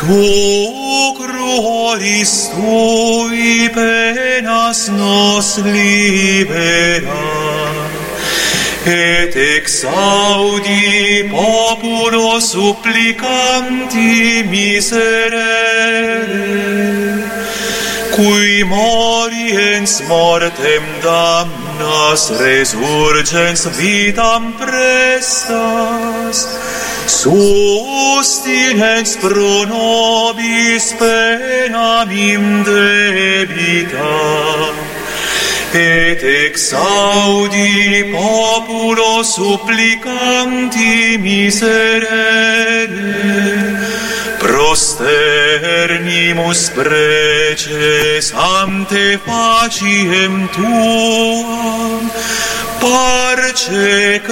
Tu cruolis tui penas nos libera, et exaudi populo supplicanti miserere, cui moriens mortem damnas, resurgens vitam prestas, sustinens pro nobis penam indebita, et exaudi populo supplicanti miserere, prosternimus preces ante faciem tuam, parce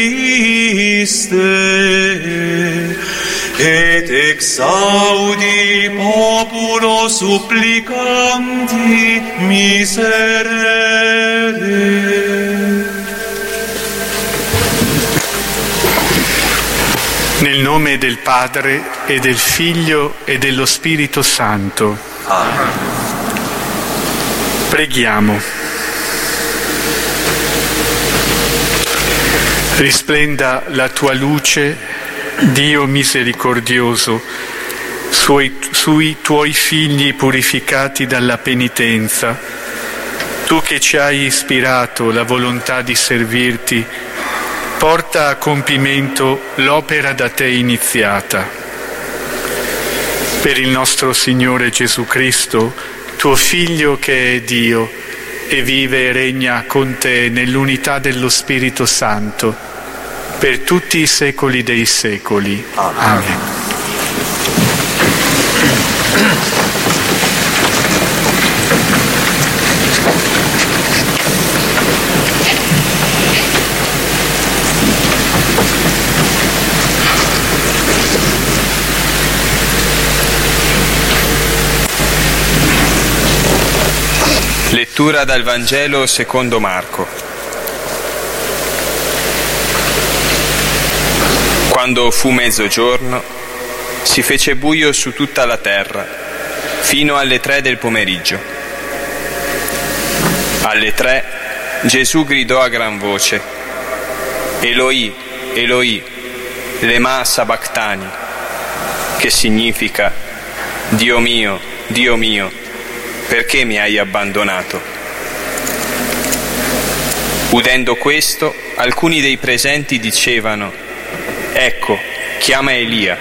Christe, et exaudi populo supplicanti miserere. Nel nome del Padre e del Figlio e dello Spirito Santo. Amen. Preghiamo. Risplenda la tua luce, Dio misericordioso, sui tuoi figli purificati dalla penitenza. Tu che ci hai ispirato la volontà di servirti, porta a compimento l'opera da te iniziata. Per il nostro Signore Gesù Cristo, tuo Figlio che è Dio e vive e regna con te nell'unità dello Spirito Santo, per tutti i secoli dei secoli. Amen. Lettura dal Vangelo secondo Marco. Quando fu mezzogiorno, si fece buio su tutta la terra, fino alle 3 del pomeriggio. Alle 3 Gesù gridò a gran voce: Eloi, Eloi, lema sabachthani, che significa: Dio mio, perché mi hai abbandonato? Udendo questo, alcuni dei presenti dicevano: Ecco, chiama Elia.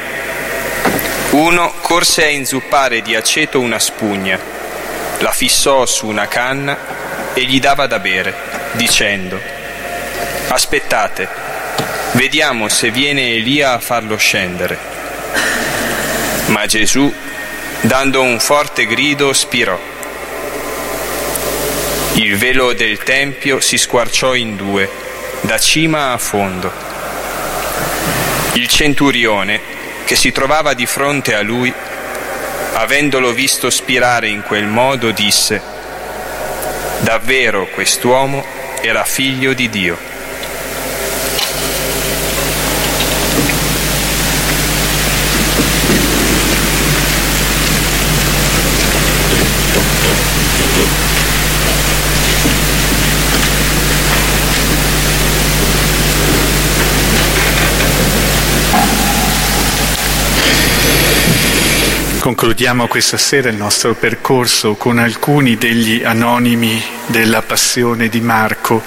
Uno corse a inzuppare di aceto una spugna, la fissò su una canna e gli dava da bere, dicendo: Aspettate, vediamo se viene Elia a farlo scendere. Ma Gesù, dando un forte grido, spirò. Il velo del tempio si squarciò in 2, da cima a fondo. Il centurione, che si trovava di fronte a lui, avendolo visto spirare in quel modo, disse: Davvero quest'uomo era figlio di Dio. Concludiamo questa sera il nostro percorso con alcuni degli anonimi della Passione di Marco.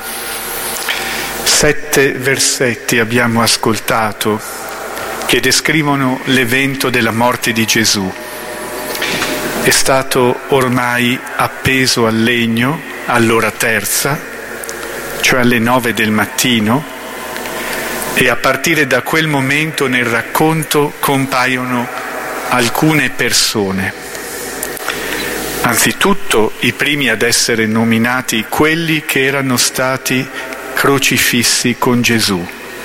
7 versetti abbiamo ascoltato che descrivono l'evento della morte di Gesù. È stato ormai appeso al legno all'ora terza, cioè alle 9 del mattino, e a partire da quel momento nel racconto compaiono alcune persone. Anzitutto i primi ad essere nominati quelli che erano stati crocifissi con Gesù.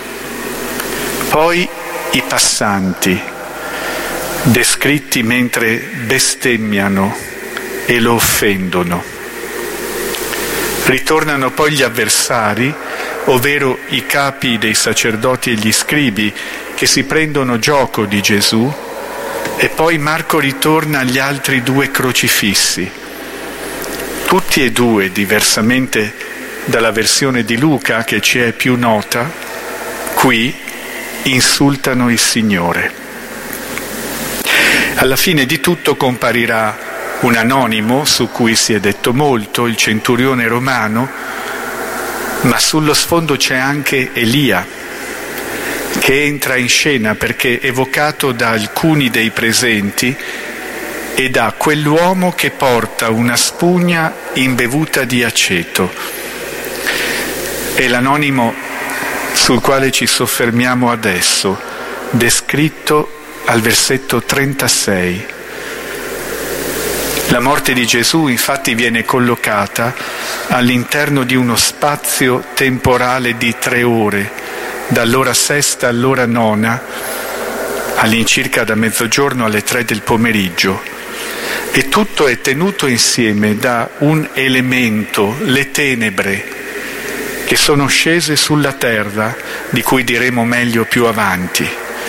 Poi i passanti, descritti mentre bestemmiano e lo offendono. Ritornano poi gli avversari, ovvero i capi dei sacerdoti e gli scribi, che si prendono gioco di Gesù E poi Marco ritorna agli altri 2 crocifissi. Tutti e 2, diversamente dalla versione di Luca che ci è più nota, qui insultano il Signore. Alla fine di tutto comparirà un anonimo su cui si è detto molto, il centurione romano, ma sullo sfondo c'è anche Elia, che entra in scena perché evocato da alcuni dei presenti e da quell'uomo che porta una spugna imbevuta di aceto. È l'anonimo sul quale ci soffermiamo adesso, descritto al versetto 36. La morte di Gesù infatti viene collocata all'interno di uno spazio temporale di 3 ore, dall'ora 6 all'ora 9, all'incirca da mezzogiorno alle 3 del pomeriggio, e tutto è tenuto insieme da un elemento, le tenebre, che sono scese sulla terra, di cui diremo meglio più avanti.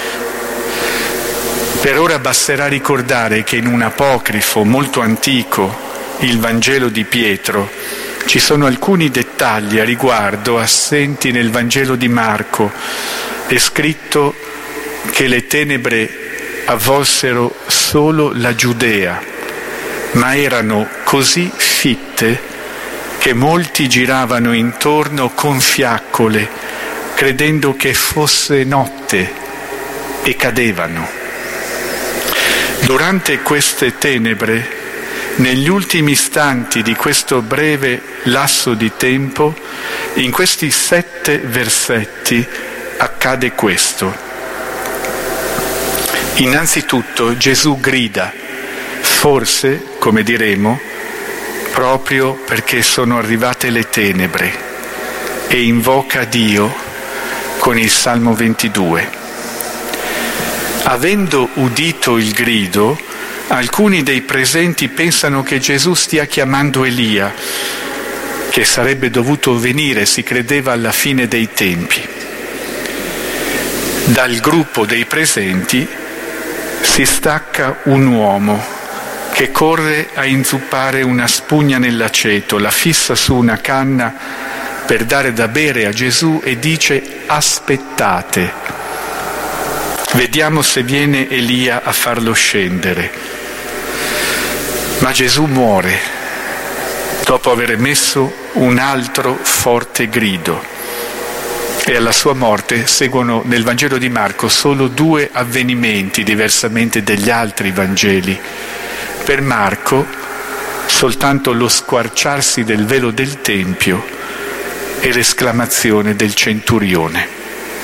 Per ora basterà ricordare che in un apocrifo molto antico, il Vangelo di Pietro, ci sono alcuni dettagli a riguardo assenti nel Vangelo di Marco. È scritto che le tenebre avvolsero solo la Giudea, ma erano così fitte che molti giravano intorno con fiaccole, credendo che fosse notte, e cadevano. Durante queste tenebre, negli ultimi istanti di questo breve lasso di tempo, in questi 7 versetti accade questo. Innanzitutto Gesù grida, forse, come diremo, proprio perché sono arrivate le tenebre, e invoca Dio con il Salmo 22. Avendo udito il grido, alcuni dei presenti pensano che Gesù stia chiamando Elia, che sarebbe dovuto venire, si credeva, alla fine dei tempi. Dal gruppo dei presenti si stacca un uomo che corre a inzuppare una spugna nell'aceto, la fissa su una canna per dare da bere a Gesù e dice: aspettate, vediamo se viene Elia a farlo scendere. Ma Gesù muore dopo aver emesso un altro forte grido, e alla sua morte seguono nel Vangelo di Marco solo 2 avvenimenti, diversamente dagli altri Vangeli. Per Marco soltanto lo squarciarsi del velo del Tempio e l'esclamazione del centurione.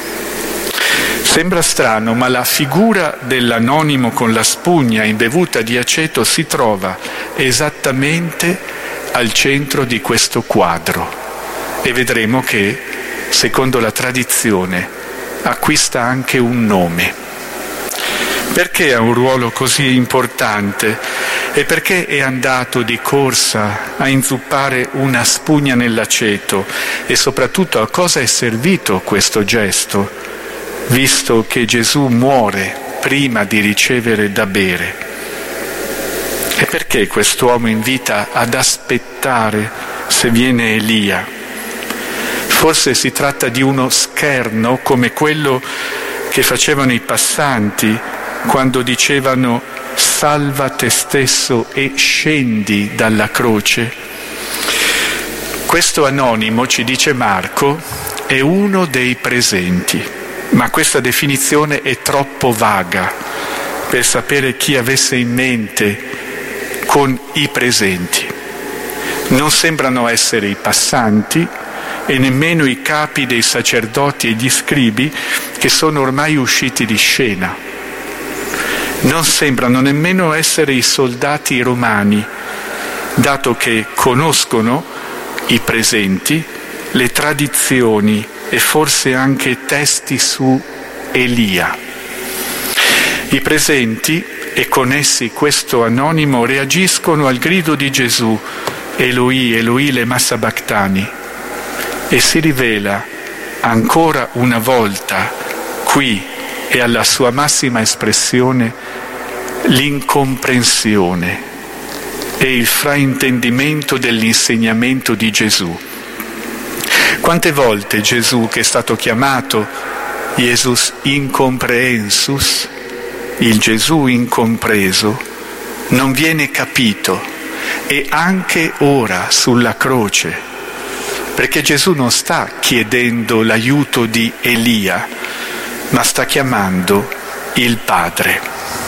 Sembra strano, ma la figura dell'anonimo con la spugna imbevuta di aceto si trova esattamente al centro di questo quadro, e vedremo che, secondo la tradizione, acquista anche un nome. Perché ha un ruolo così importante e perché è andato di corsa a inzuppare una spugna nell'aceto, e soprattutto a cosa è servito questo gesto, visto che Gesù muore prima di ricevere da bere? E perché quest'uomo invita ad aspettare se viene Elia? Forse si tratta di uno scherno come quello che facevano i passanti quando dicevano: salva te stesso e scendi dalla croce. Questo anonimo, ci dice Marco, è uno dei presenti, ma questa definizione è troppo vaga per sapere chi avesse in mente con i presenti. Non sembrano essere i passanti e nemmeno i capi dei sacerdoti e gli scribi, che sono ormai usciti di scena. Non sembrano nemmeno essere i soldati romani, dato che conoscono i presenti, le tradizioni e forse anche testi su Elia. I presenti, e con essi questo anonimo, reagiscono al grido di Gesù: Eloi, Eloi lema sabachthani, e si rivela ancora una volta qui e alla sua massima espressione l'incomprensione e il fraintendimento dell'insegnamento di Gesù. Quante volte Gesù, che è stato chiamato Jesus incomprehensus, il Gesù incompreso, non viene capito, e anche ora sulla croce, perché Gesù non sta chiedendo l'aiuto di Elia, ma sta chiamando il Padre.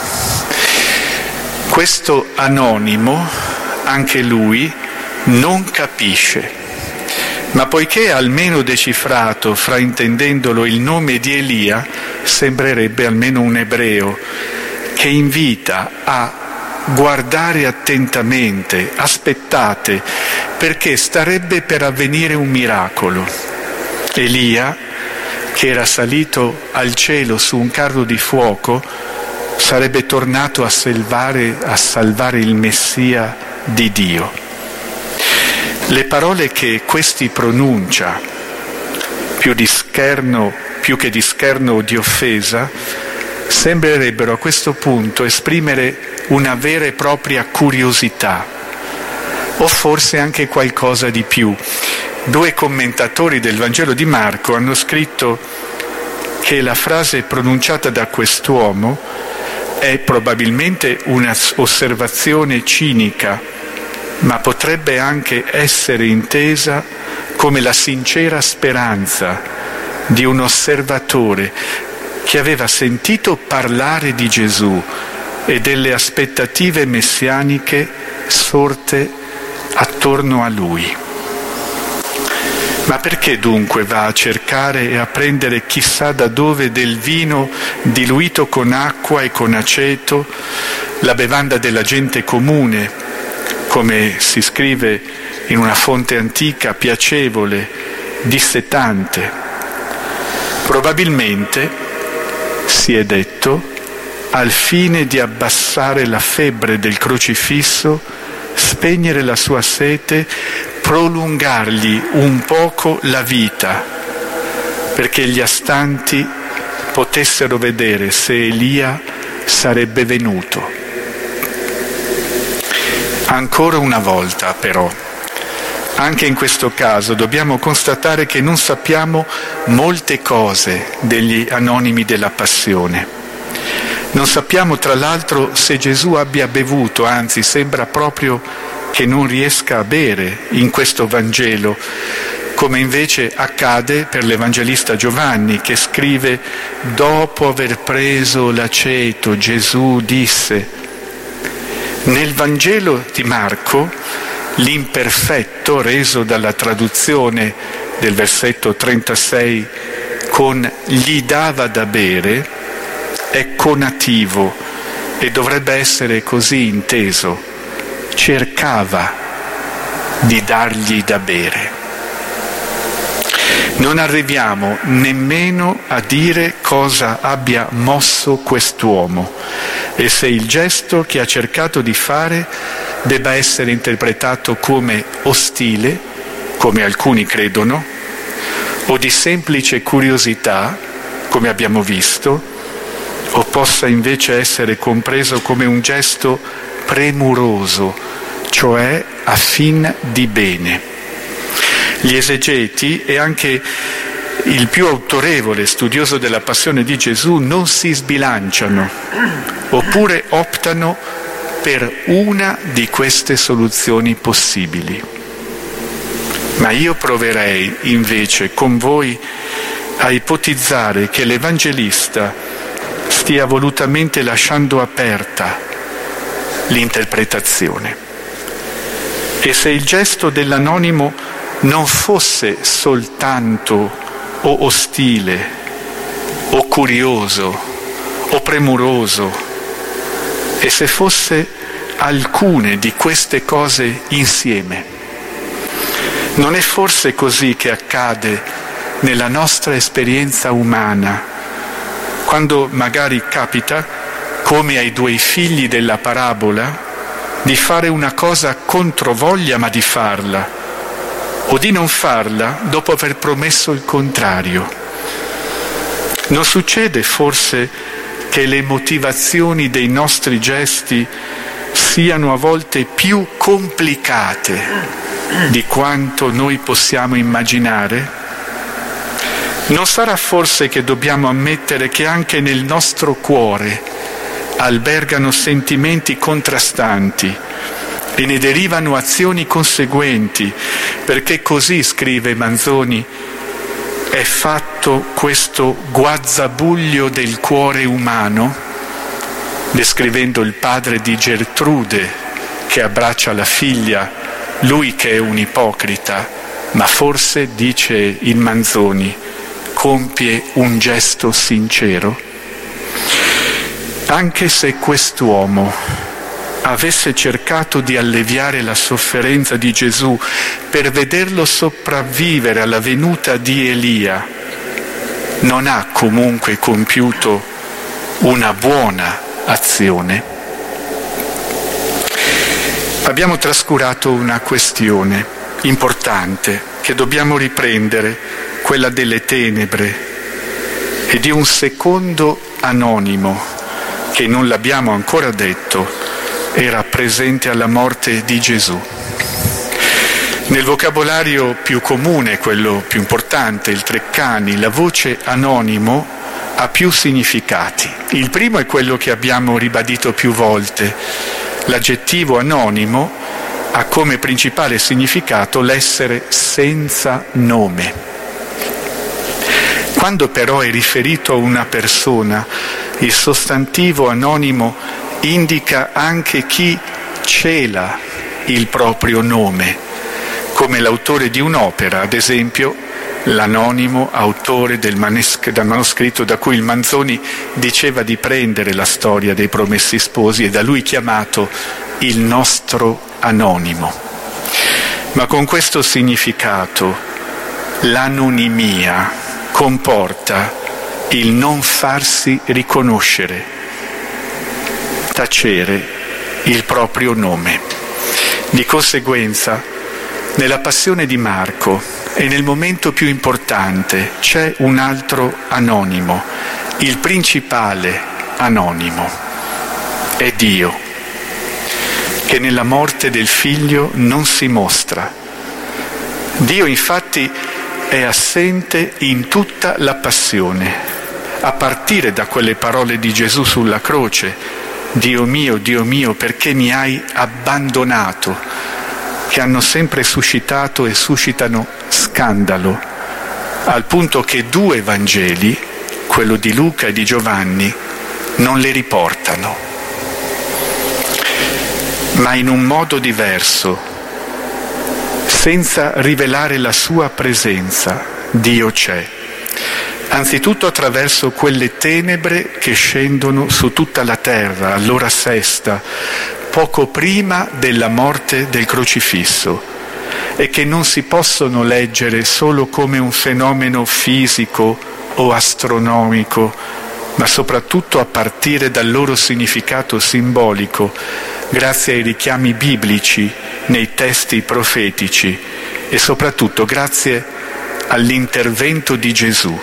Questo anonimo, anche lui, non capisce, ma poiché ha almeno decifrato, fraintendendolo, il nome di Elia, sembrerebbe almeno un ebreo che invita a guardare attentamente, aspettate, perché starebbe per avvenire un miracolo. Elia, che era salito al cielo su un carro di fuoco, sarebbe tornato a salvare il Messia di Dio. Le parole che questi pronuncia, più che di scherno o di offesa, sembrerebbero a questo punto esprimere una vera e propria curiosità, o forse anche qualcosa di più. 2 commentatori del Vangelo di Marco hanno scritto che la frase pronunciata da quest'uomo è probabilmente un'osservazione cinica, ma potrebbe anche essere intesa come la sincera speranza di un osservatore che aveva sentito parlare di Gesù e delle aspettative messianiche sorte attorno a lui. Ma perché dunque va a cercare e a prendere chissà da dove del vino diluito con acqua e con aceto, la bevanda della gente comune, come si scrive in una fonte antica, piacevole, dissetante? Probabilmente, si è detto, al fine di abbassare la febbre del crocifisso, spegnere la sua sete, prolungargli un poco la vita, perché gli astanti potessero vedere se Elia sarebbe venuto. Ancora una volta, però, anche in questo caso dobbiamo constatare che non sappiamo molte cose degli anonimi della Passione. Non sappiamo tra l'altro se Gesù abbia bevuto, anzi sembra proprio che non riesca a bere in questo Vangelo, come invece accade per l'Evangelista Giovanni, che scrive: dopo aver preso l'aceto Gesù disse. Nel Vangelo di Marco l'imperfetto reso dalla traduzione del versetto 36 con gli dava da bere è conativo e dovrebbe essere così inteso: cercava di dargli da bere. Non arriviamo nemmeno a dire cosa abbia mosso quest'uomo e se il gesto che ha cercato di fare debba essere interpretato come ostile, come alcuni credono, o di semplice curiosità, come abbiamo visto, o possa invece essere compreso come un gesto premuroso, cioè a fin di bene. Gli esegeti e anche il più autorevole studioso della passione di Gesù non si sbilanciano, oppure optano per una di queste soluzioni possibili. Ma io proverei invece con voi a ipotizzare che l'Evangelista stia volutamente lasciando aperta l'interpretazione. E se il gesto dell'anonimo non fosse soltanto o ostile, o curioso, o premuroso, e se fosse alcune di queste cose insieme, non è forse così che accade nella nostra esperienza umana, quando magari capita, come ai 2 figli della parabola, di fare una cosa controvoglia ma di farla, o di non farla dopo aver promesso il contrario? Non succede forse che le motivazioni dei nostri gesti siano a volte più complicate di quanto noi possiamo immaginare? Non sarà forse che dobbiamo ammettere che anche nel nostro cuore albergano sentimenti contrastanti e ne derivano azioni conseguenti, perché così, scrive Manzoni, è fatto questo guazzabuglio del cuore umano, descrivendo il padre di Gertrude che abbraccia la figlia, lui che è un ipocrita, ma forse, dice il Manzoni, compie un gesto sincero. Anche se quest'uomo avesse cercato di alleviare la sofferenza di Gesù per vederlo sopravvivere alla venuta di Elia, non ha comunque compiuto una buona azione. Abbiamo trascurato una questione importante che dobbiamo riprendere, quella delle tenebre e di un secondo anonimo che non l'abbiamo ancora detto, era presente alla morte di Gesù. Nel vocabolario più comune, quello più importante, il Treccani, la voce anonimo ha più significati. Il primo è quello che abbiamo ribadito più volte. L'aggettivo anonimo ha come principale significato l'essere senza nome. Quando però è riferito a una persona, il sostantivo anonimo indica anche chi cela il proprio nome, come l'autore di un'opera, ad esempio l'anonimo autore del manoscritto da cui il Manzoni diceva di prendere la storia dei Promessi Sposi, e da lui chiamato il nostro anonimo. Ma con questo significato l'anonimia comporta il non farsi riconoscere, tacere il proprio nome. Di conseguenza, nella passione di Marco e nel momento più importante c'è un altro anonimo, il principale anonimo, è Dio, che nella morte del figlio non si mostra. Dio infatti è assente in tutta la passione, a partire da quelle parole di Gesù sulla croce: Dio mio, perché mi hai abbandonato?, che hanno sempre suscitato e suscitano scandalo, al punto che 2 Vangeli, quello di Luca e di Giovanni, non le riportano. Ma in un modo diverso, senza rivelare la sua presenza, Dio c'è. Anzitutto attraverso quelle tenebre che scendono su tutta la terra all'ora sesta, poco prima della morte del crocifisso, e che non si possono leggere solo come un fenomeno fisico o astronomico, ma soprattutto a partire dal loro significato simbolico, grazie ai richiami biblici nei testi profetici e soprattutto grazie all'intervento di Gesù.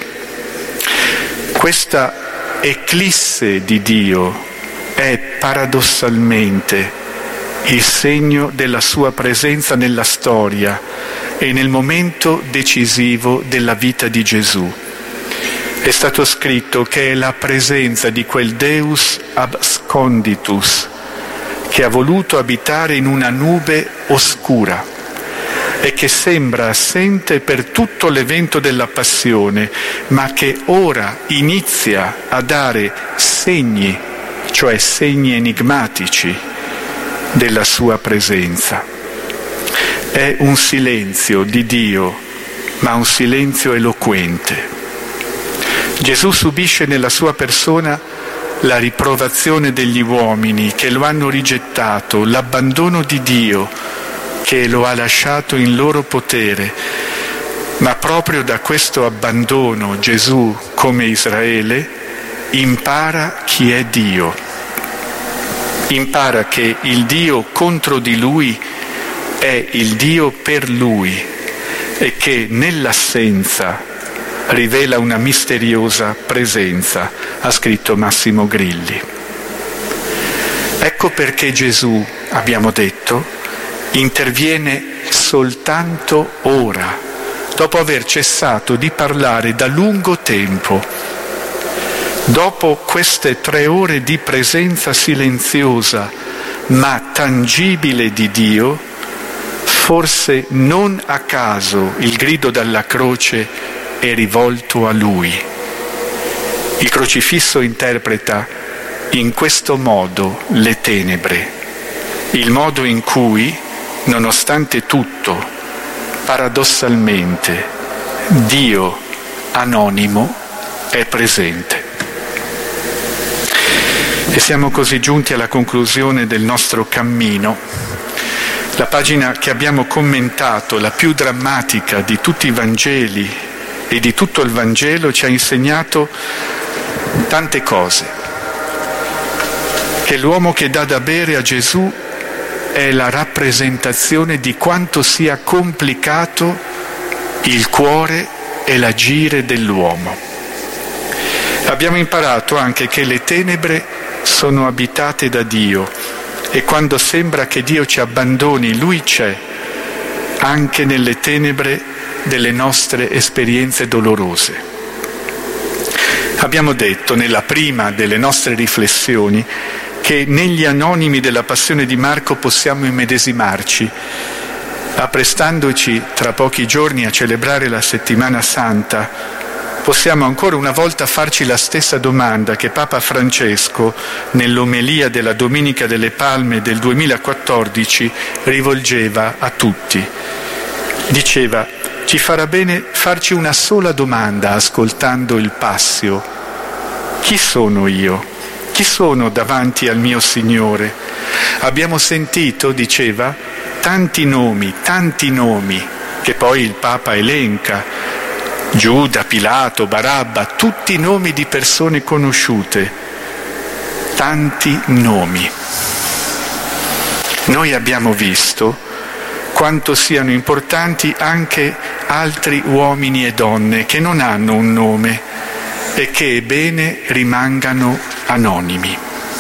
Questa eclisse di Dio è paradossalmente il segno della sua presenza nella storia e nel momento decisivo della vita di Gesù. È stato scritto che è la presenza di quel Deus absconditus che ha voluto abitare in una nube oscura e che sembra assente per tutto l'evento della passione, ma che ora inizia a dare segni, cioè segni enigmatici della sua presenza. È un silenzio di Dio, ma un silenzio eloquente. Gesù subisce nella sua persona la riprovazione degli uomini che lo hanno rigettato, l'abbandono di Dio che lo ha lasciato in loro potere, ma proprio da questo abbandono Gesù, come Israele, impara chi è Dio. Impara che il Dio contro di lui è il Dio per lui e che nell'assenza rivela una misteriosa presenza, ha scritto Massimo Grilli. Ecco perché Gesù, abbiamo detto, interviene soltanto ora, dopo aver cessato di parlare da lungo tempo. Dopo queste 3 ore di presenza silenziosa ma tangibile di Dio, forse non a caso il grido dalla croce è rivolto a Lui. Il crocifisso interpreta in questo modo le tenebre, il modo in cui, nonostante tutto, paradossalmente, Dio anonimo è presente. E siamo così giunti alla conclusione del nostro cammino. La pagina che abbiamo commentato, la più drammatica di tutti i Vangeli e di tutto il Vangelo, ci ha insegnato tante cose. Che l'uomo che dà da bere a Gesù è la rappresentazione di quanto sia complicato il cuore e l'agire dell'uomo. Abbiamo imparato anche che le tenebre sono abitate da Dio e quando sembra che Dio ci abbandoni, Lui c'è, anche nelle tenebre delle nostre esperienze dolorose. Abbiamo detto nella prima delle nostre riflessioni che negli anonimi della Passione di Marco possiamo immedesimarci, apprestandoci tra pochi giorni a celebrare la Settimana Santa. Possiamo ancora una volta farci la stessa domanda che Papa Francesco, nell'omelia della Domenica delle Palme del 2014, rivolgeva a tutti. Diceva: ci farà bene farci una sola domanda ascoltando il Passio. Chi sono io? Chi sono davanti al mio Signore? Abbiamo sentito, diceva, tanti nomi, che poi il Papa elenca. Giuda, Pilato, Barabba, tutti nomi di persone conosciute, tanti nomi. Noi abbiamo visto quanto siano importanti anche altri uomini e donne che non hanno un nome e che è bene rimangano anonimi.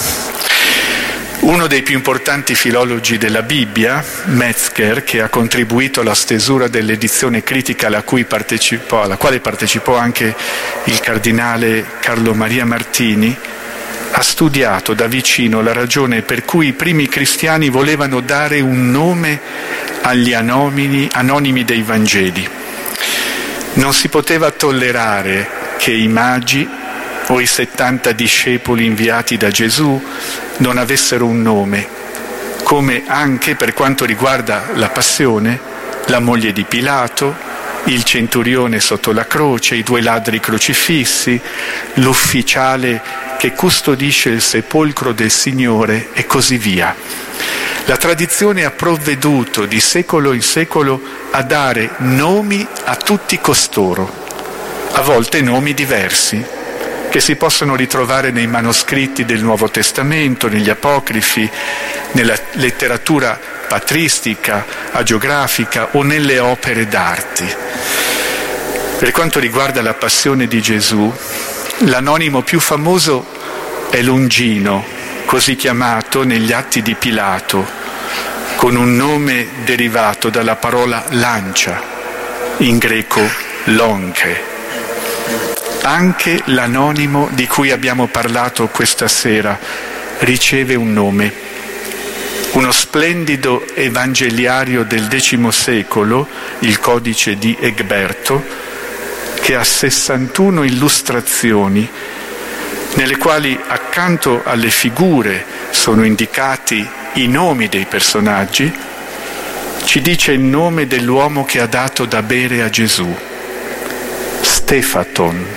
Uno dei più importanti filologi della Bibbia, Metzger, che ha contribuito alla stesura dell'edizione critica alla quale partecipò anche il cardinale Carlo Maria Martini, ha studiato da vicino la ragione per cui i primi cristiani volevano dare un nome agli anonimi dei Vangeli. Non si poteva tollerare che i magi o i 70 discepoli inviati da Gesù non avessero un nome, come anche per quanto riguarda la passione, la moglie di Pilato, il centurione sotto la croce, i 2 ladri crocifissi, l'ufficiale che custodisce il sepolcro del Signore e così via. La tradizione ha provveduto di secolo in secolo a dare nomi a tutti costoro, a volte nomi diversi, che si possono ritrovare nei manoscritti del Nuovo Testamento, negli apocrifi, nella letteratura patristica, agiografica o nelle opere d'arte. Per quanto riguarda la passione di Gesù, l'anonimo più famoso è Longino, così chiamato negli Atti di Pilato, con un nome derivato dalla parola lancia, in greco lonche. Anche l'anonimo di cui abbiamo parlato questa sera riceve un nome. Uno splendido evangeliario del X secolo, il Codice di Egberto, che ha 61 illustrazioni, nelle quali accanto alle figure sono indicati i nomi dei personaggi, ci dice il nome dell'uomo che ha dato da bere a Gesù, Stefaton.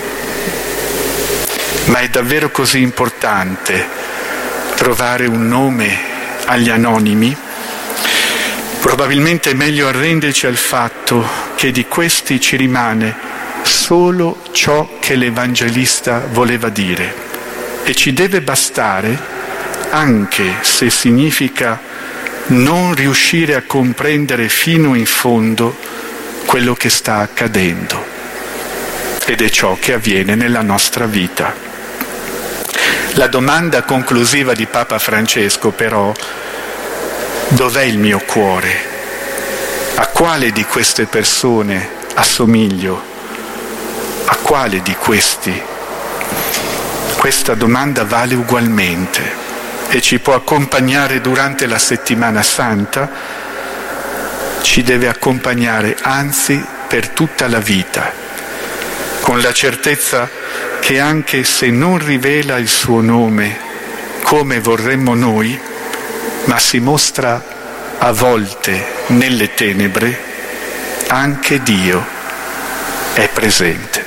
Ma è davvero così importante trovare un nome agli anonimi? Probabilmente è meglio arrenderci al fatto che di questi ci rimane solo ciò che l'Evangelista voleva dire e ci deve bastare, anche se significa non riuscire a comprendere fino in fondo quello che sta accadendo. Ed è ciò che avviene nella nostra vita. La domanda conclusiva di Papa Francesco però: dov'è il mio cuore? A quale di queste persone assomiglio? A quale di questi? Questa domanda vale ugualmente e ci può accompagnare durante la Settimana Santa, ci deve accompagnare anzi per tutta la vita, con la certezza che anche se non rivela il suo nome come vorremmo noi, ma si mostra a volte nelle tenebre, anche Dio è presente.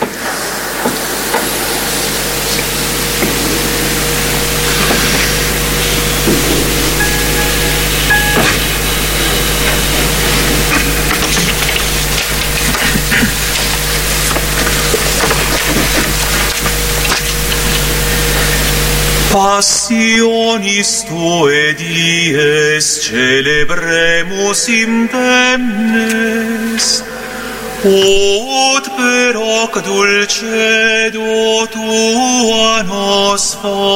Passionis Tuae dies celebremus intemnes, ut per hoc dulcedo Tua nos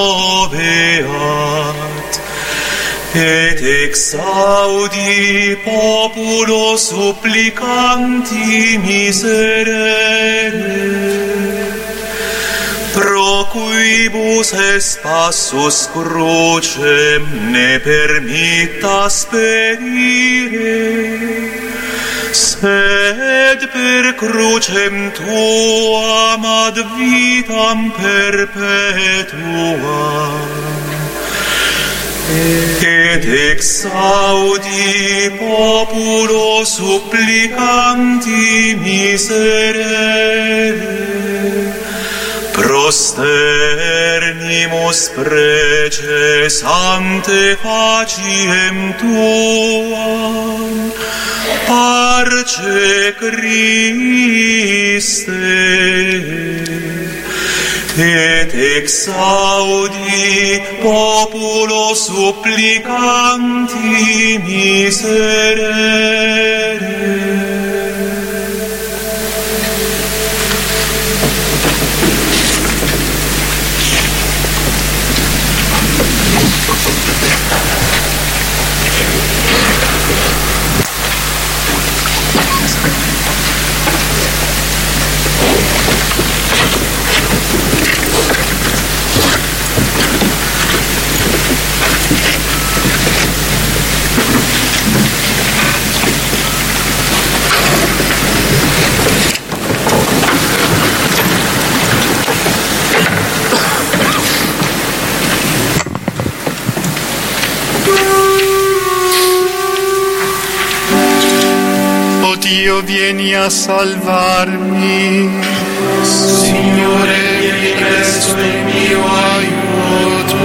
fabeat, et exaudi populo supplicanti miserere, pro quibus est passus crucem ne permittas perire, sed per crucem Tuam ad vitam perpetuam, et exaudi populo supplicanti miserere, prosternimus preces ante faciem Tuam, parce Christe, et exaudi populo supplicanti miserere. Dio, vieni a salvarmi. Signore, vieni presto in mio aiuto.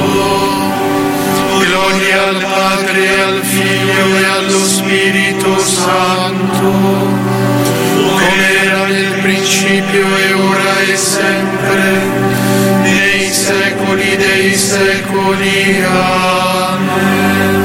Gloria al Padre, al Figlio e allo Spirito Santo, come era nel principio e ora e sempre, nei secoli dei secoli. Amen.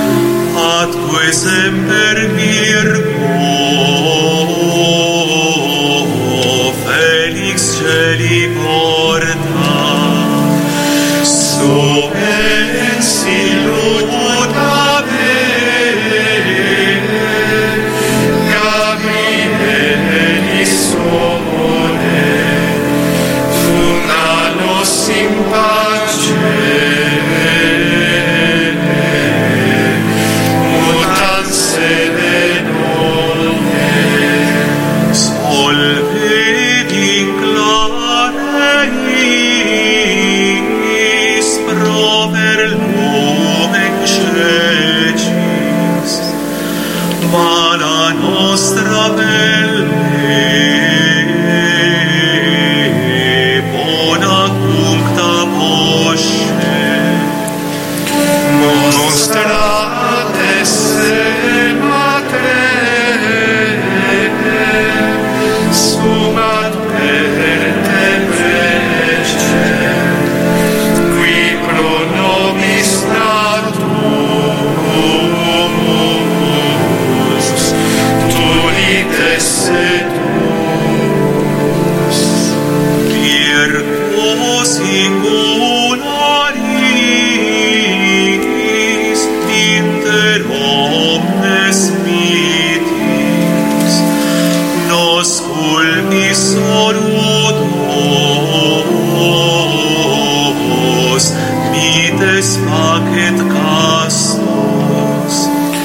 Semper Virgo singularis inter omnes mitis nos culpis orudos mites facet castos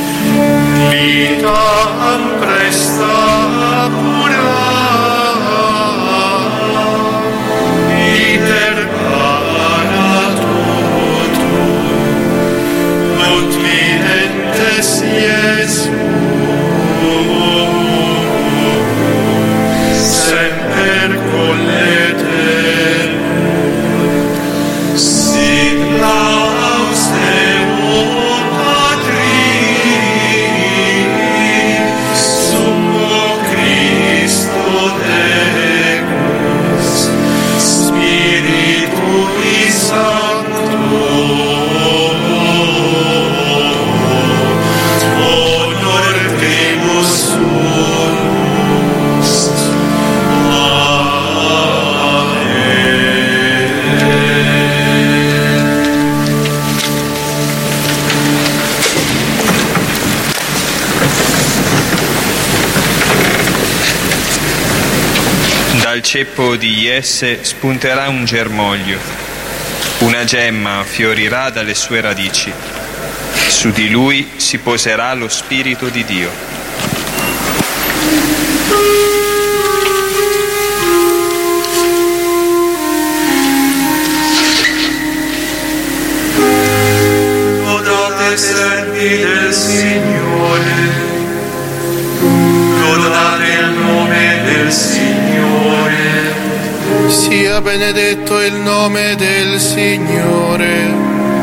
vitam presta pura iter cara totum ut videntes Iesu semper colleterum sic laus Deo Patris summo Christo Deus Spiritui Sancto honor primus sumus. Dal ceppo di Jesse spunterà un germoglio, una gemma fiorirà dalle sue radici. Su di lui si poserà lo Spirito di Dio. Lodate servi del Signore, lodate il nome del Signore. Sia benedetto il nome del Signore,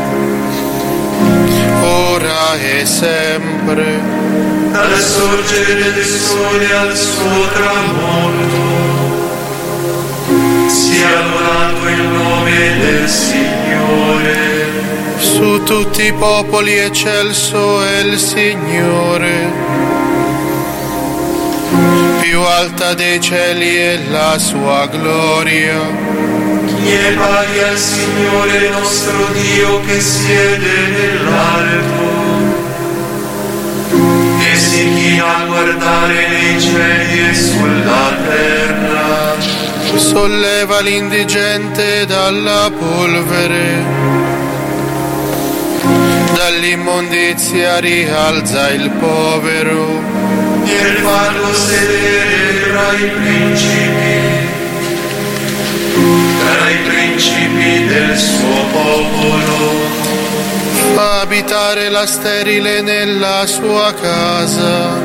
ora e sempre, Dal sorgere del sole al suo tramonto, sia lodato il nome del Signore. su tutti i popoli eccelso è il Signore, più alta dei cieli è la sua gloria. Chi è pari al Signore nostro Dio che siede nell'alto e si china a guardare nei cieli e sulla terra. Solleva l'indigente dalla polvere, dall'immondizia rialza il povero, Per farlo sedere tra i principi del suo popolo. fa abitare la sterile nella sua casa,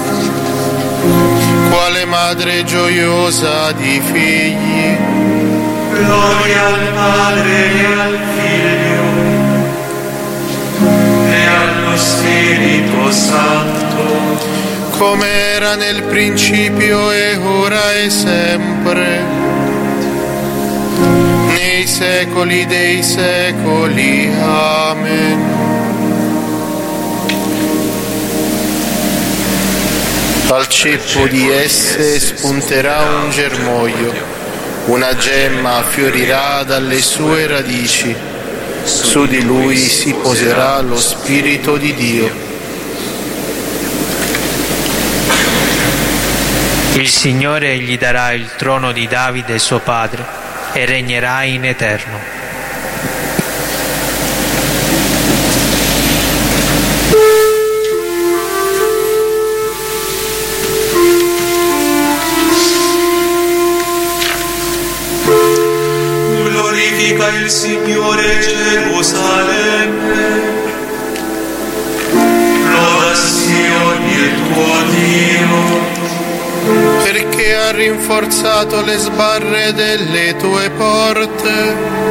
quale madre gioiosa di figli. Gloria al Padre e al Figlio e allo Spirito Santo, come era nel principio e ora e sempre, nei secoli dei secoli. Amen. Dal ceppo di esse spunterà un germoglio, una gemma fiorirà dalle sue radici. Su di lui si poserà lo Spirito di Dio. Il Signore gli darà il trono di Davide suo padre e regnerà in eterno. glorifica il Signore Gerusalemme, loda Sioni il tuo Dio, perché ha rinforzato le sbarre delle tue porte.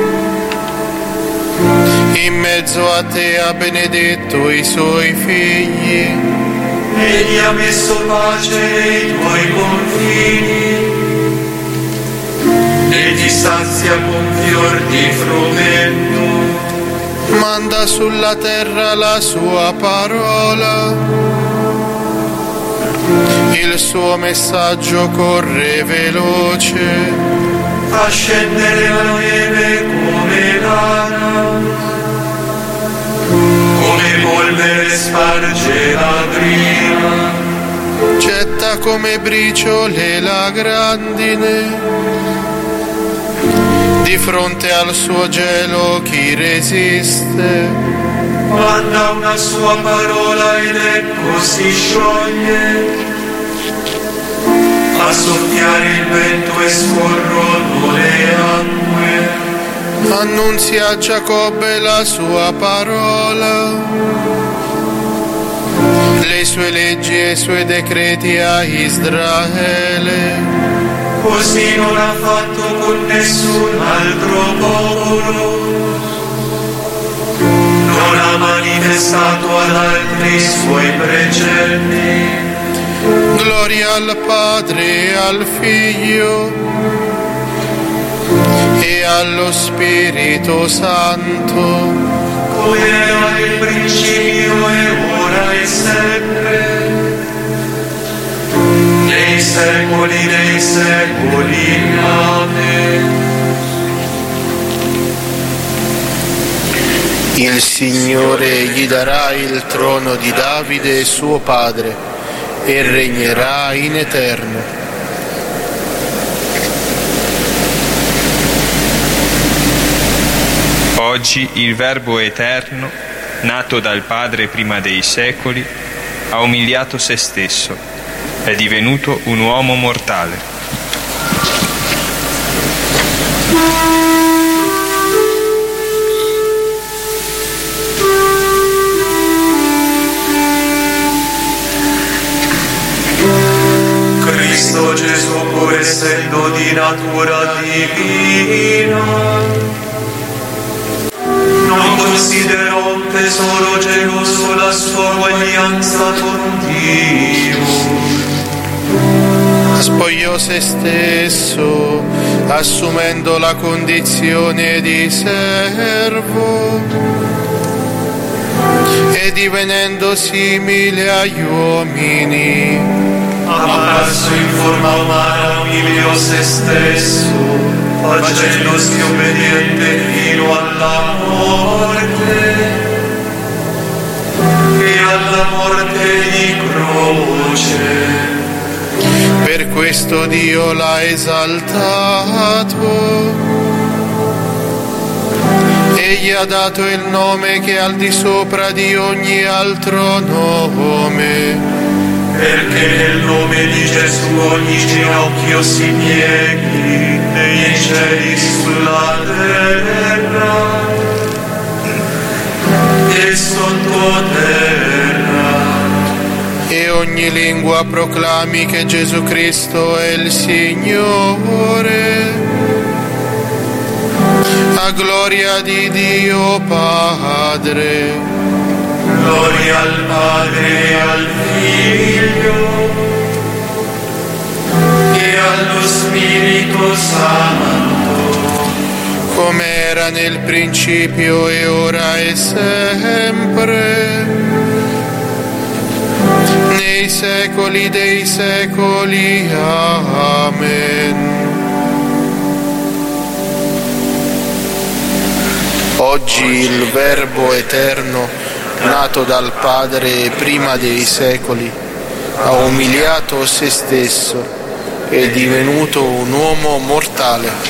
In mezzo a te ha benedetto i suoi figli. egli ha messo pace nei tuoi confini e ti sazia con fior di frumento. Manda sulla terra la sua parola. Il suo messaggio corre veloce. Fa scendere la neve sparge lacrima. Getta come briciole la grandine. Di fronte al suo gelo chi resiste? Manda una sua parola ed ecco si scioglie. A soffiare il vento e scorrono le acque. Annunzia a Giacobbe la sua parola, le sue leggi e i suoi decreti a Israele. Così non ha fatto con nessun altro popolo, non ha manifestato ad altri i suoi precetti. Gloria al Padre e al Figlio e allo Spirito Santo, come era nel principio e ora e sempre, nei secoli dei secoli. Amen. Il Signore gli darà il trono di Davide suo padre e regnerà in eterno. Oggi il Verbo eterno, nato dal Padre prima dei secoli, ha umiliato se stesso, è divenuto un uomo mortale. Cristo Gesù, pur essendo di natura divina, non considerò un tesoro geloso la sua uguaglianza con Dio. Spogliò se stesso, assumendo la condizione di servo e divenendo simile agli uomini. Apparso in forma umana, umiliò se stesso, facendosi obbediente fino alla morte e alla morte di croce. Per questo Dio l'ha esaltato e gli ha dato il nome che è al di sopra di ogni altro nome, perché nel nome di Gesù ogni ginocchio si pieghi, nei cieli, sulla terra e sottoterra, e ogni lingua proclami che Gesù Cristo è il Signore, a gloria di Dio Padre. Gloria al Padre e al Figlio e allo Spirito Santo, come era nel principio e ora e sempre, nei secoli dei secoli. Amen. Oggi il Verbo eterno, nato dal Padre prima dei secoli, ha umiliato se stesso e è divenuto un uomo mortale.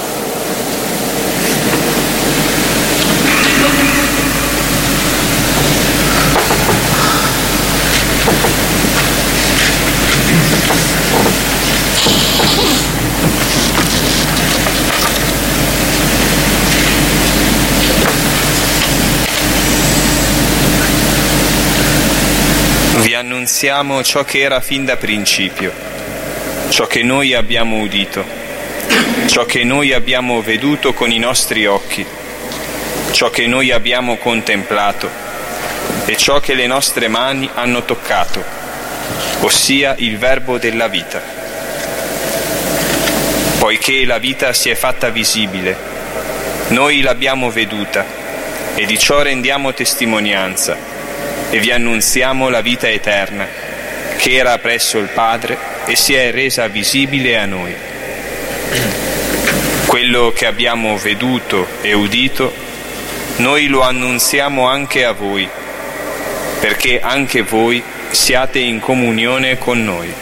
Vi annunziamo ciò che era fin da principio, ciò che noi abbiamo udito, ciò che noi abbiamo veduto con i nostri occhi, ciò che noi abbiamo contemplato e ciò che le nostre mani hanno toccato, ossia il Verbo della vita. Poiché la vita si è fatta visibile, noi l'abbiamo veduta e di ciò rendiamo testimonianza e vi annunziamo la vita eterna, che era presso il Padre e si è resa visibile a noi. Quello che abbiamo veduto e udito, noi lo annunziamo anche a voi, perché anche voi siate in comunione con noi.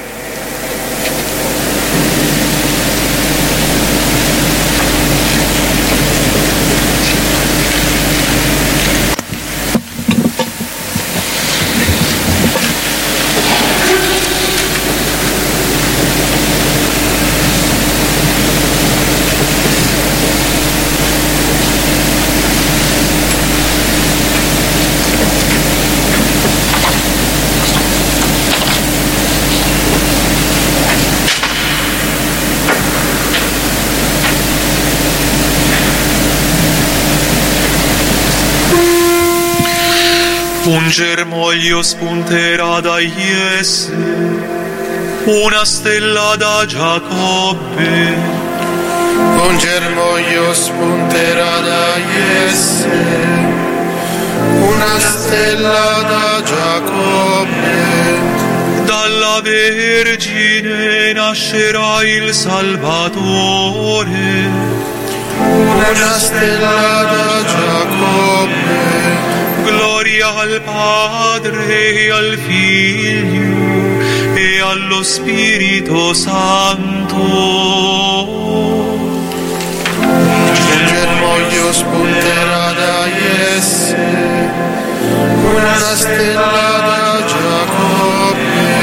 Un germoglio spunterà da Iesse, una stella da Giacobbe. Un germoglio spunterà da Iesse, una stella da Giacobbe. Dalla Vergine nascerà il Salvatore. Una stella da Giacobbe. Gloria al Padre e al Figlio e allo Spirito Santo. Un germoglio spunterà da Iesse, una stella da Giacobbe.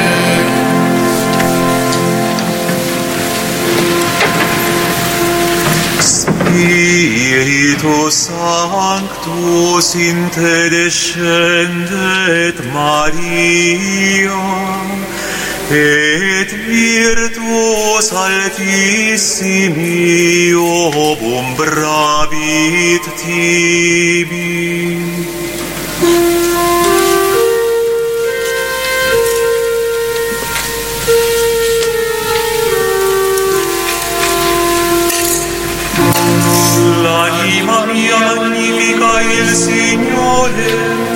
Spiritus Sanctus in te descendet Maria, et virtus altissimi obumbravit tibi. L'anima mia magnifica il Signore,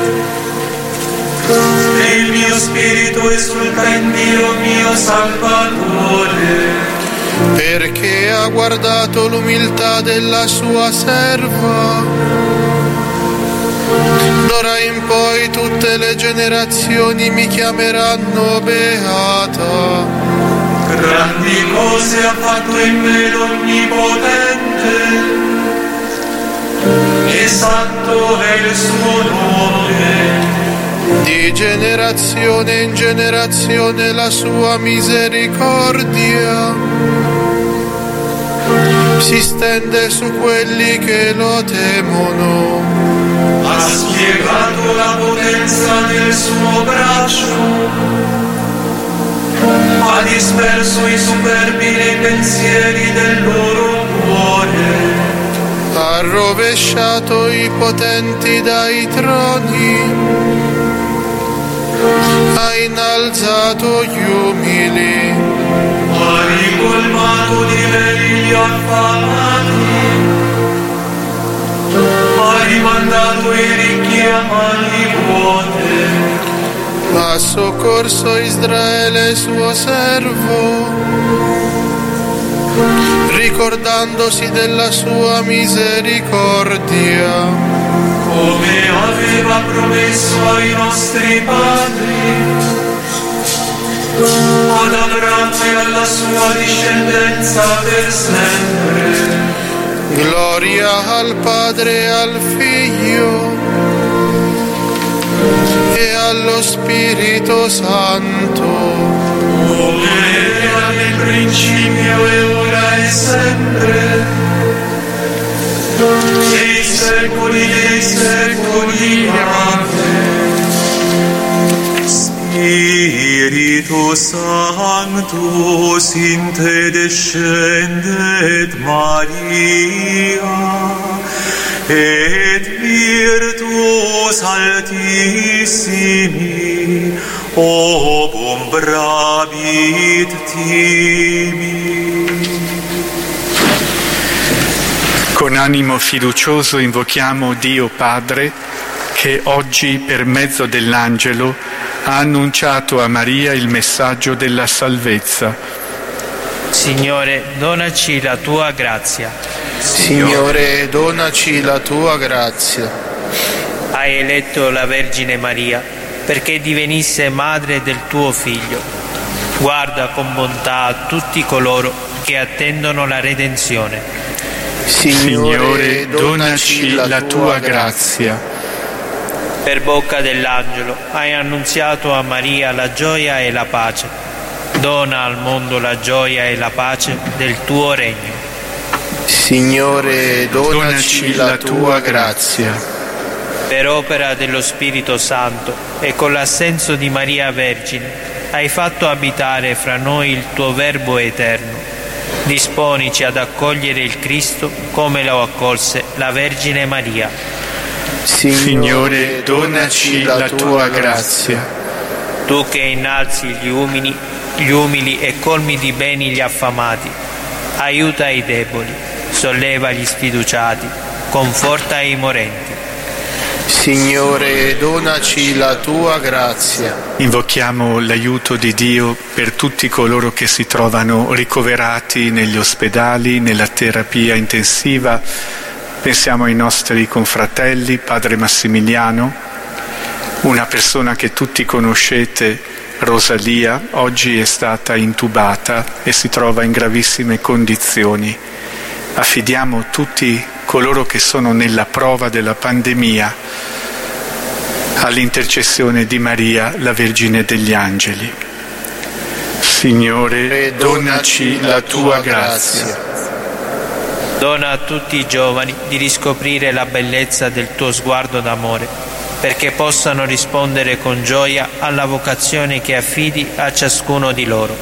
e il mio spirito esulta in Dio mio Salvatore, perché ha guardato l'umiltà della sua serva. D'ora in poi tutte le generazioni mi chiameranno beata. grandi cose ha fatto in me l'Onnipotente, e santo è il suo nome. Di generazione in generazione la sua misericordia si stende su quelli che lo temono. Ha spiegato la potenza del suo braccio, ha disperso i superbi nei pensieri del loro cuore. Ha rovesciato i potenti dai troni, ha innalzato gli umili, Ha ricolmato di veli gli affamati, ha rimandato i ricchi a mani vuote. ha soccorso Israele suo servo, ricordandosi della sua misericordia, Come aveva promesso ai nostri padri, ad Abramo e alla sua discendenza per sempre. gloria al Padre e al Figlio e allo Spirito Santo, Come era nel principio e ora e sempre, nei secoli dei secoli. Amen. Spiritus Sanctus in te descendet Maria, et virtus altissimi obumbravit tibi. Con animo fiducioso invochiamo Dio Padre, che oggi per mezzo dell'angelo ha annunciato a Maria il messaggio della salvezza. Signore, donaci la tua grazia. Signore, donaci la tua grazia. Hai eletto la Vergine Maria perché divenisse madre del tuo Figlio. Guarda con bontà tutti coloro che attendono la redenzione. Signore, donaci la tua grazia. Per bocca dell'angelo hai annunziato a Maria la gioia e la pace. Dona al mondo la gioia e la pace del tuo regno. Signore, donaci la tua grazia. Per opera dello Spirito Santo e con l'assenso di Maria Vergine, hai fatto abitare fra noi il tuo Verbo eterno. Disponici ad accogliere il Cristo come lo accolse la Vergine Maria. Signore, donaci la tua grazia. Tu che innalzi gli umili e colmi di beni gli affamati, aiuta i deboli, solleva gli sfiduciati, conforta i morenti. Signore, donaci la tua grazia. Invochiamo l'aiuto di Dio per tutti coloro che si trovano ricoverati negli ospedali, nella terapia intensiva. Pensiamo ai nostri confratelli, Padre Massimiliano, una persona che tutti conoscete, Rosalia, oggi è stata intubata e si trova in gravissime condizioni. Affidiamo tutti coloro che sono nella prova della pandemia all'intercessione di Maria, la Vergine degli Angeli. Signore, donaci la tua grazia. Dona a tutti i giovani di riscoprire la bellezza del tuo sguardo d'amore, perché possano rispondere con gioia alla vocazione che affidi a ciascuno di loro.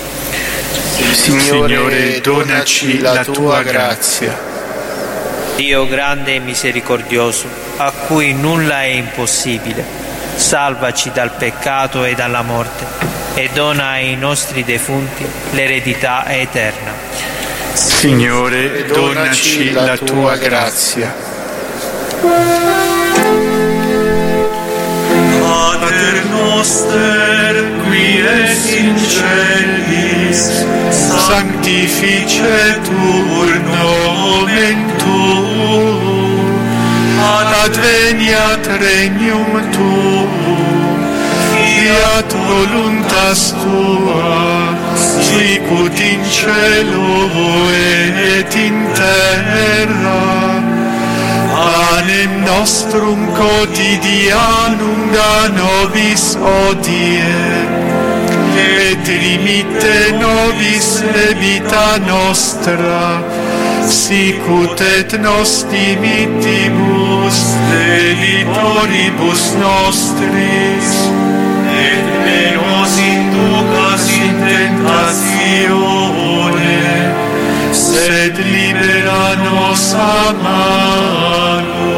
Signore, donaci la tua grazia. Dio grande e misericordioso, a cui nulla è impossibile, salvaci dal peccato e dalla morte e dona ai nostri defunti l'eredità eterna. Signore, donaci la tua grazia. Pater noster, qui es in celis, sanctificetur nomen tuum, adveniat regnum tuum, fiat voluntas tua, sicut in cielo et in terra. Panem nostrum quotidianum da nobis hodie, et dimitte nobis debita nostra, sicut et nos dimittimus debitoribus nostris, et ne nos inducas in tentatione, sed libera nos a malo.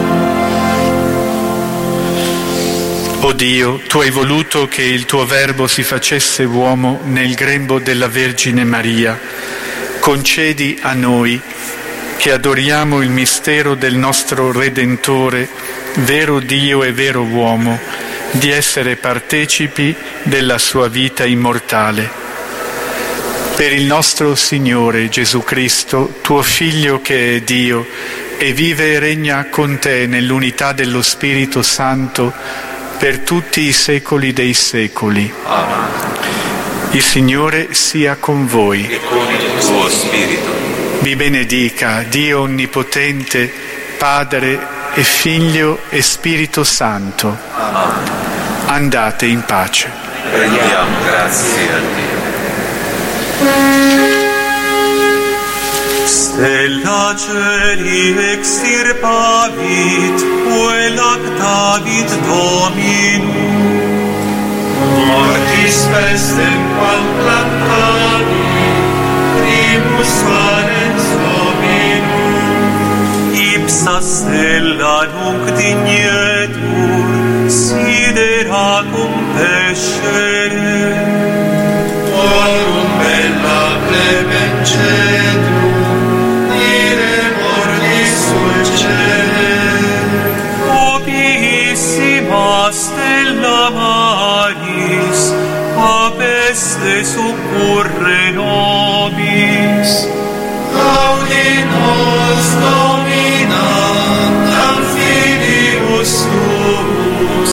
O Dio, tu hai voluto che il tuo Verbo si facesse uomo nel grembo della Vergine Maria. Concedi a noi, che adoriamo il mistero del nostro Redentore, vero Dio e vero uomo, di essere partecipi della sua vita immortale. Per il nostro Signore Gesù Cristo, tuo Figlio che è Dio e vive e regna con te nell'unità dello Spirito Santo per tutti i secoli dei secoli. Amen. Il Signore sia con voi. E con il tuo spirito. Vi benedica Dio Onnipotente, Padre e Figlio e Spirito Santo. Amen. Andate in pace. Rendiamo grazie a Dio. Stella celi extirpavit, ue lactavit Dominum. Mortis pestem quam plantavit, primus valens Dominum. Ipsa stella nunc dignetur, sideracum pescere. Quorum bella plebencetum, ire mortis sulcere. Opissima stella maris, ab este succurre nobis.